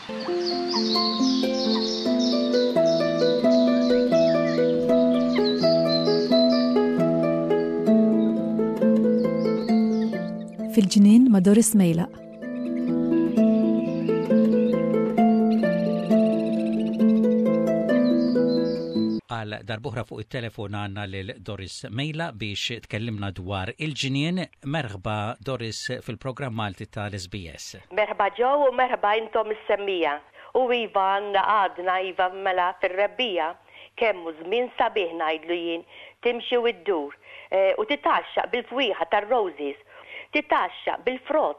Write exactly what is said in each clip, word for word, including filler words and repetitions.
في الجنين مع دوريس ميلا. قال دربوهرة فوق التليفون عنا لدوريس ميلا بيش تكلمنا دوار الجنين. مرحبا دوريس في البروجرام مالتي تاع اس بي اس. مرحبا جو ومرحبا انتم السمية وإيفان قعدنا إيفا ملا في الربية كم زمين صبيح نايدلوين تمشي وتدور اه وتتعشق بالفويحة الروزيز تتعشق بالفروت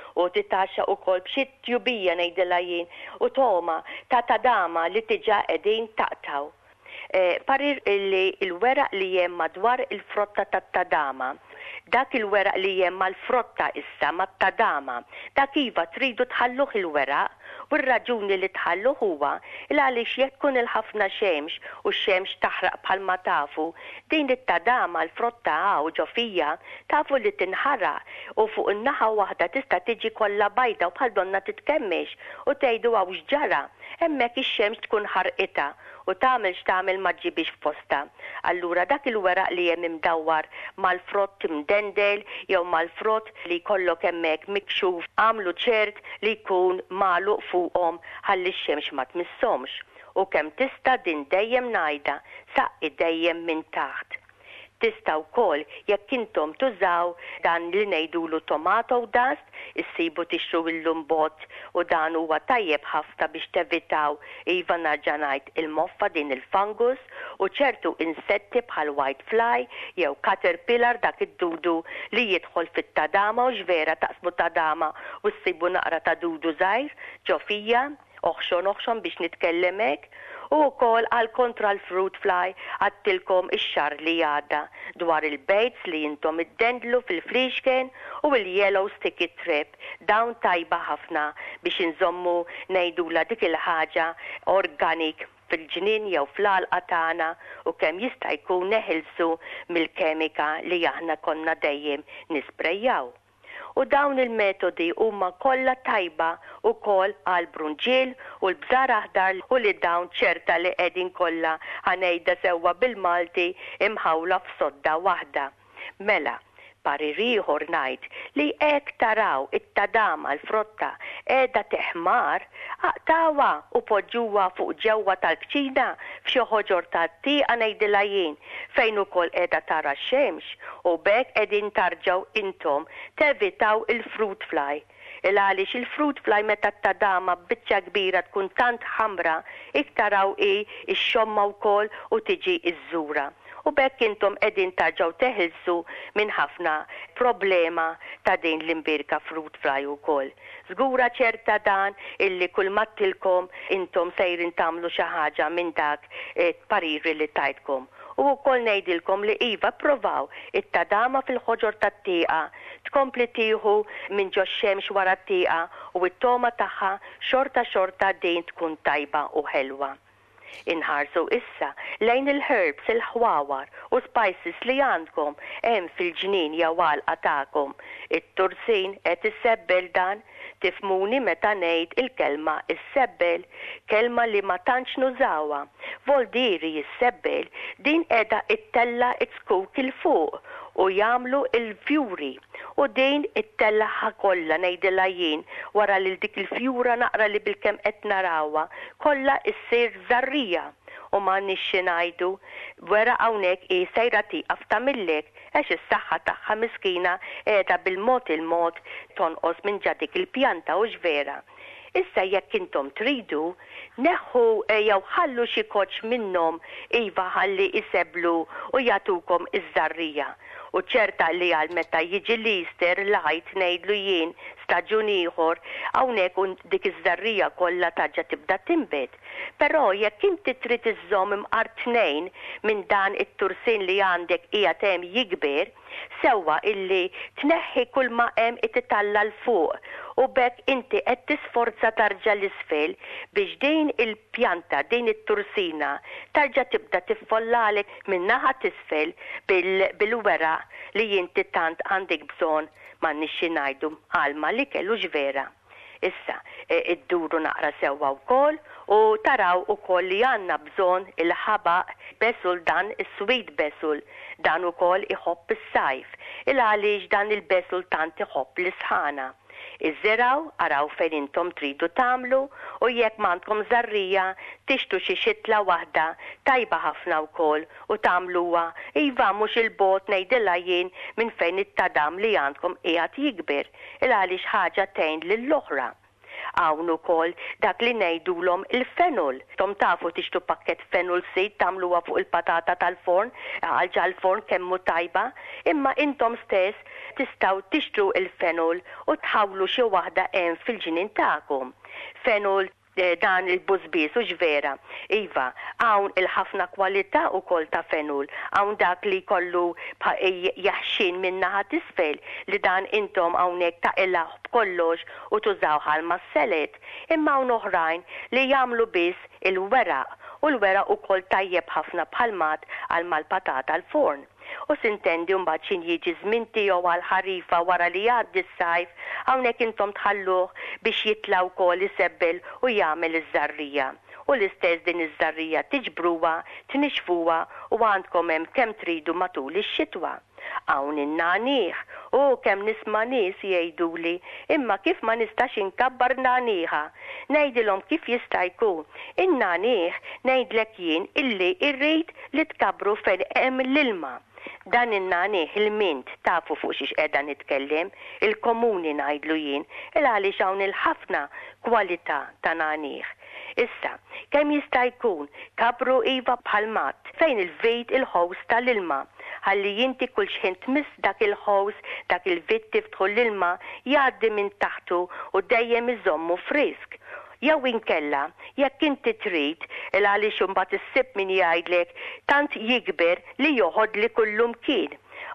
وتتعشق وكل بشي تيوبية نايدلاين وتوما تاتاداما اللي تجا قدين تقتاو اه بارير اللي الورق اللي يم مدوار الفروتة تاتاداما داك الورق اللي يم الفروتة إسا ما التداما داك إيفا تريدو تحلوه الورق والرجون اللي تحلوه هو اللي عليش يكون الحفنة شمش والشمش تحرق بحال ما تافو دين التداما الفروتة أو جوفية تافو اللي تنحرق وفوق النحا واحدة تستا تجي كلها بايدة وبحال دونها تتكمش وتايدوها وش جرى همك الشمس تكون حرقتها وتعملش تعمل ما تجيبش فوستا. اللورا داك الورق اللي يم مدور مع الفروت مدندل يو مع الفروت اللي كله كمك مكشوف عملوا تشيرت اللي يكون معلوق فوقهم هل الشمس ما تمسهمش وكم تستا دين دايم نايدا سق دايم من تحت. تستا وكل يك انتم تزاو دان اللي نيدولو توماتو داست السيبو تشرو اللومبوت ودان هو طيب حفظة باش تفيتاو ايفا نرجانايت الموفا دين الفانجوس وشرتو انسيتي بحال وايت فلاي يو كاتربيلر داك الدودو اللي يدخل في التداما وجفيرة تقسمو التداما والسيبو نقرة تدودو زاير جوفية اخشون اخشون باش نتكلمك وكل على الكونترا الفروت فلاي عدتلكم الشهر اللي عادة دوار البيتس اللي انتم تدندلوا في الفريشكن واليلو ستيكي تريب داون طيبة حفنا باش نزمو نيدولا ديك الحاجة اورجانيك في الجنين يو فلال قطعنا وكم يستا يكون نهلسو من الكيميكا اللي احنا كنا دايم نسبرياو وداون الميثودي هما كلها طيبة وكل على البرونجيل والبزار أخضر واللي داون شرطة اللي قاعدين كلها هنيدا سوا بالمالتي محاولة في صدة واحدة. ملا باريري هورنايت لي اك تراو التداما الفروتا ايدا تحمار اقتاوا وبوجوا فوق جوا تالكتشينا في شهجر تاتي انايدلايين فينو كل ايدا ترى الشمس وباك ادين ترجو انتم تفيتاو الفروت فلاي العاليش الفروت فلاي متى التداما بتشا كبيرة تكون تانت حمرا اكتراو ايه الشمة وكل وتجي الزورة وباك انتم قدين ترجعوا تهلسوا من حفنا بروبليما تا دين لمبيركا فروت فلاي وكل زغورة شرطة دان اللي كل ما تلكم انتم سيرين تعملوا شهاجة من داك بارير اللي تايتكم وكل نيدلكم لإيفا بروفاو التداما في الخجر تاتيقة تكمبلتيهو من جو الشمس ورا التيقة والتومة تاها شرطة شرطة دين تكون طيبة وحلوة. انهارسوا إسا لين الهربس الحواور وسبايسز اللي عندكم ام في الجنين يا والقة تاعكم الترسين ات السبل دان تفهموني متى نيد الكلمة السبل كلمة اللي ما تانش نزاوة فولديري السبل دين ادا التلا اتسكوك الفوق ويعملوا الفيوري ودين التلها كلها نيدلايين ورا لديك الفيورة نقرا اللي بالكم اتنراوة كلها السير ذرية وما نشنايدو ورا اونك ايه سيرتي افتملك ايش الصحة تاعها مسكينة ايدا بالموت الموت تنقص من جدك البيانتا وجفيرة. إسا يك انتم تريدوا نخو يو خلوا شي كوتش منهم ايفا هاللي يسبلوا وياتوكم الزرية وتشرطة اللي عالمتا يجي ليستر لايت نيدلوين ستاجوني خور او نيكون ديك الزرية كلها تاجا تبدا تنبت برو يك انت تريد الزوم مقارتنين من دان الترسين اللي عندك ايا تام يكبر سوا اللي تنحي كل ما ام اتتطلع لفوق وباك انت اتسفرزة ترجع لسفل باش دين البيانتا دين الترسينة ترجع تبدا تفلالك منها تسفل بال... بالورق اللي انت تانت عندك بزون ما نشي نايدو عالما اللي كالو جفيرة. إسا id-duru naqra sewa wkoll u taraw ukoll li għandna bżonn il-ħabaq besul dan is-sweet besul dan ukoll iħobb is-sajf il għaliex dan il-besul tant iħobb l-isħana. Iżżeraw, araw fejn intom tridu tagħmlu u jekk m'għandkom żarrija tixtu xi xitla waħda tajba ħafna wkoll u tagħmluha iva mhux il-bot ngħidilha jien minn fejn it-tadam li għandkom qiegħed jikber il għaliex ħaġa tgħin lill-oħra. Hawn ukoll dak li ngħidulhom il-fenol. Tom tafu tixtu pakket fenol sit tagħmluha fuq il-patata tal-forn, ħalġa l-forn kemmu tajba, imma intom stess tistgħu tixtru il-fenol u tħawlu xi waħda hemm fil-ġinien tagħkom. Fenol dan il-buzbis u ġvera. Iva, hawn il-ħafna kwalità ukoll ta' fenol, hawn dak li kollu jaħxin minnaħa tisfel li dan intom hawnhekk ta' ilaħ b'kollox u tużaw ħalma s-selet, imma hawn oħrajn li jagħmlu biss il-weraq u l-weraq ukoll tajjeb ħafna bħalmat għal mal-patata l-forn. U sintendi mbagħad x'in jiġi żmien tiegħu għal ħarifa wara li jgħaddi s-sajf, hawnhekk intom tħalluh biex jitla wkoll isebbel u jagħmel iż-żarrija. U l-istess din iż-żarrija tiġbruha, tinixfuha u għandkom hemm kemm tridu matul ix-xitwa. Hawn in-nagħnih u kemm nisma' nies jgħiduli imma kif ma nistax inkabbar nagħnieha. Ngħidilhom kif jista' jkun. In-nagħnih ngħidlek jien illi rrid li tkabbru fejn hemm l-ilma. Dan in-nagħnih il-mint tafu fuq xiex qiegħda nitkellem, il-komuni ngħidlu jien, il għaliex hawn il-ħafna kwalità ta' nagħnih. Issa, kemm jista' jkun kabru iva bħalmat fejn il-vejt il-ħows tal-ilma. Ħalli jinti kull xejn tmiss dak il-ħows, dak il-vit tiftħu l-ilma jgħaddi minn taħtu u dejjem iżommu frisk. Jew inkella, jekk inti trid il għaliex imbagħad issib min jgħidlek tant jikber li joħod li kullum kien.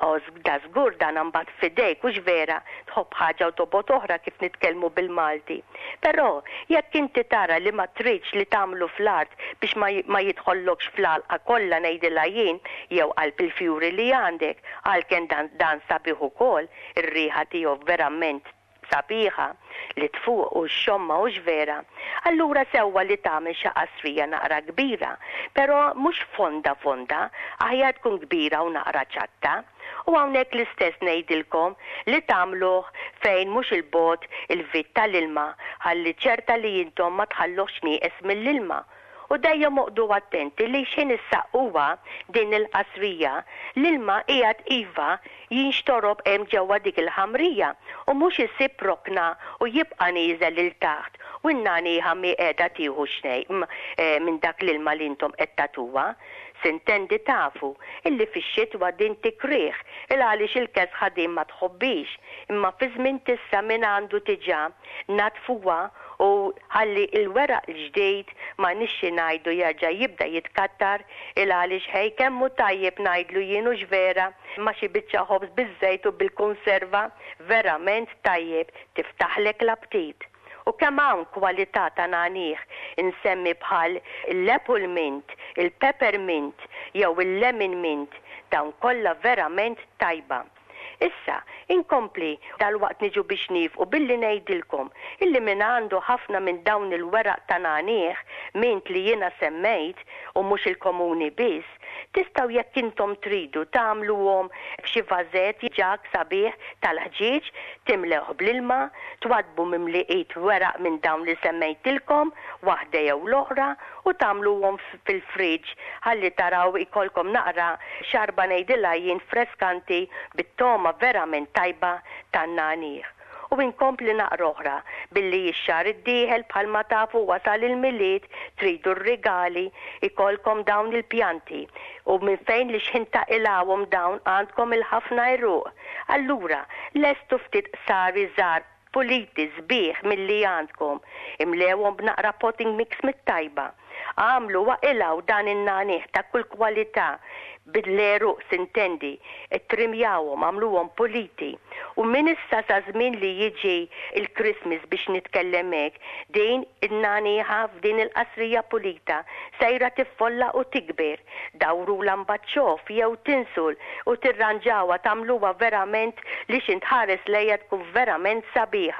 Da żgur dan imbagħad fidejk u ġvera tħobb ħaġa u tobgħod oħra kif nitkellmu bil-Malti. Però jekk inti tara li ma tridx li tagħmlu fl-art biex ma jidħollokx fl-għalqa kollha ngħidilha jien jew qalb il-fjuri li għandek għalkemm dan, dan sabiħ ukoll ir-riħa tiegħu verament sabiħa li tfuq u x-xomma u ġvera. Allura sewwa li tagħmel xi qasrija naqra kbira, però mhux fonda fonda, aħjar tkun kbira u naqra ċatta. U hawnhekk l-istess ngħidilkom li tagħmluh fejn mhux il-bot il-vit tal-ilma ħalli ċerta li intom ma tħallux nieqes mill-ilma. U dejjem moqdu attenti li xejn issaqquha din il-qasrija l-ilma qiegħed iva jinxtorob hemm ġewwa dik il-ħamrija u mhux isib rokna u jibqa' nieżel lil taħt u n-nagħnieha mi qiegħda tieħu xnejn minn dak l-ilma li intom qed tagħtuha. Sintendi tafu illi fix-xitwa din tikrih il għaliex il-kes ħadim ma tħobbix imma fi żmien tissa min għandu tiġà natfuha u ħalli il-weraq l-ġdejd ma nixxi ngħidu jerġa' jibda jitkattar il għaliex ħej kemmu tajjeb ngħidlu jien u ġvera ma xi biċċa ħobż biż-żejt u bil-konserva verament tajjeb tiftaħlek l-aptit. U kemm hawn kwalità ta' nagħnih insemmi bħal il-apple mint, il-peppermint jew il-lemon mint dawn kollha verament tajba. Issa, inkompli dal-waqt niġu biex nifqu billi ngħidilkom illi min għandu ħafna minn dawn il-weraq ta' nagħnih mint li jiena semmejt u mhux il-komuni biss, tistgħu jekk intom tridu tagħmluhom f'xi vażett ġak sabiħ tal-ħġieġ, timlewh bl-ilma, twadbu mimliqiet weraq minn dawn li semmejtilkom, waħda jew l-oħra, u tagħmluhom fil-friġġ ħalli taraw ikolkom naqra xarba ngħidilha jien freskanti bit-toma verament tajba tan-nagħnih. U inkompli naqra oħra billi x-xahar id-dieħel bħalma tafu wasal il-miliet tridu r-rigali ikolkom dawn il-pjanti u minn fejn li x'in taqilawhom dawn għandkom il-ħafna jruq. Allura lestu ftit sari żgħar puliti sbieħ milli għandkom imlewhom b'naqra potting mix mit-tajba. Għamlu waqilaw dan in-nagħnih ta' kull kwalità bidleru sintendi, trimjawhom, għamluhom puliti. U min issa sa żmien li jiġi il-Christmas biex nitkellem hekk, din in-nagħnieha f'din il-qasrija pulita sejra tiffolla u tikber. Dawrula mbaċċof jew tinsul u tirranġawha tagħmluha verament li xi tħares lejha tkun verament sabiħa.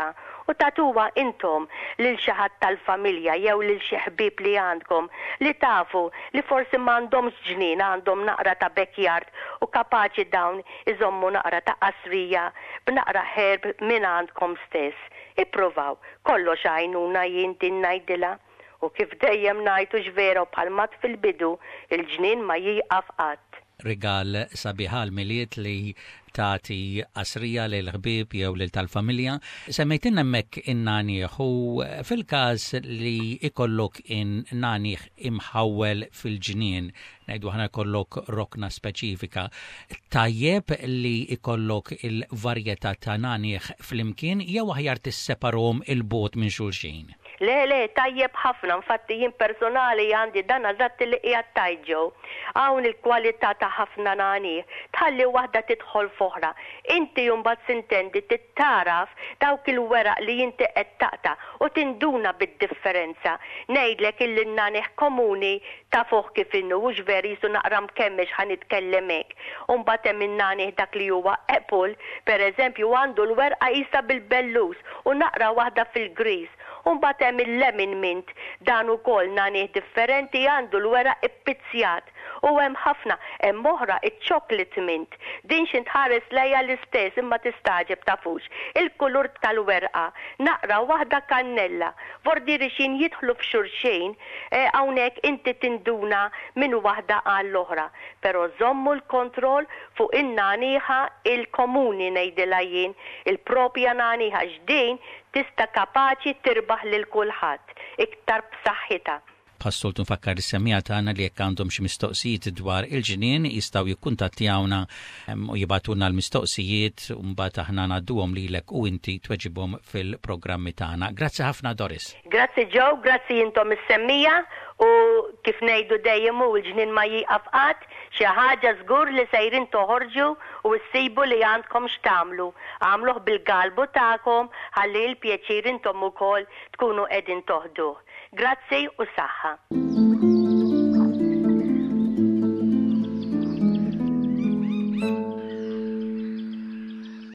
u tatuwa intom lil xi ħadd tal-familja jew lil xi ħbieb li għandkom li tafu li forsi m'għandhomx ġnien għandhom naqra ta' backyard u kapaċi dawn iżommu naqra ta' qasrija b'naqra ħerb minn għandkom stess. Ippruvaw, kollox għajnuna jien din ngħidilha u kif dejjem ngħidu x'vera bħalmat fil-bidu il-ġnien ma jieqaf qatt. Rigal sabiħal miliet li tati qasrija lil ħbieb jew lil tal-familja. Semmejtin hemmhekk in-nanieħ u fil-każ li ikollok in-nanieħ imħawwel fil-ġnien, ngħidu aħna jkollok rokna speċifika, tajjeb li ikollok il-varjetà ta' nanieħ flimkien jew aħjar tisseparhom il-bogħod minn xulxin? Le, le, tajjeb ħafna, infatti jien personali għandi dan eżatt li qiegħed tajġew. Hawn il-kwalità ta' ħafna nanieħ, tħalli waħda tidħol f'oħra. Inti mbagħad sintendi tittaraf dawk il-weraq li inti qed taqta' u tinduna bid-differenza. Ngħidlek il-nanieħ komuni ta' fuq kif inhu mhux veri jisu naqra mkemmex ħanitkellem hekk. U mbagħad hemm in-nanieħ dak li huwa apple, pereżempju għandu l-werqa qisha bil-bellus u naqra waħda fil-gris. Mbagħad hemm il-lemon mint, dan ukoll nanieħ differenti għandu l-weraq ippizzjat. U hemm ħafna, hemm oħra iċ-chocolate mint. Din xi tħares lejha l-istess imma tistaġeb tafux. Il-kulur tal-werqa, naqra waħda kannella, vordiri xin jidħlu f'xurxejn, hawnhekk inti tinduna minn waħda għall-oħra. Però żommu l-kontroll fuq in-nanieħa il-komuni ngħidilha jien, il-propja nanieħa x'din tista' kapaċi tirbaħ lil kulħadd iktar b'saħħitha. Passoltu nfakkar is-semmija tagħna li jekk għandhom xi mistoqsijiet dwar il-ġnien jistgħu jikkuntattjawna u jibatulna l-mistoqsijiet u mbagħad aħna ngħadduhom lilek u inti tweġibhom fil-programmi tagħna. Grazzi ħafna Doris. Grazzi Joe, grazzi intom is-semmija u kif ngħidu dejjem hu l-ġnien ma jieqaf qatt, xi ħaġa żgur li sejrin toħorġu u ssibu li għandkom x'tagħmlu. Għamluh bil-galbu tagħkom ħalli l-pjaċir intom ukoll tkunu qegħdin toħduh. Grazzi u saħħa.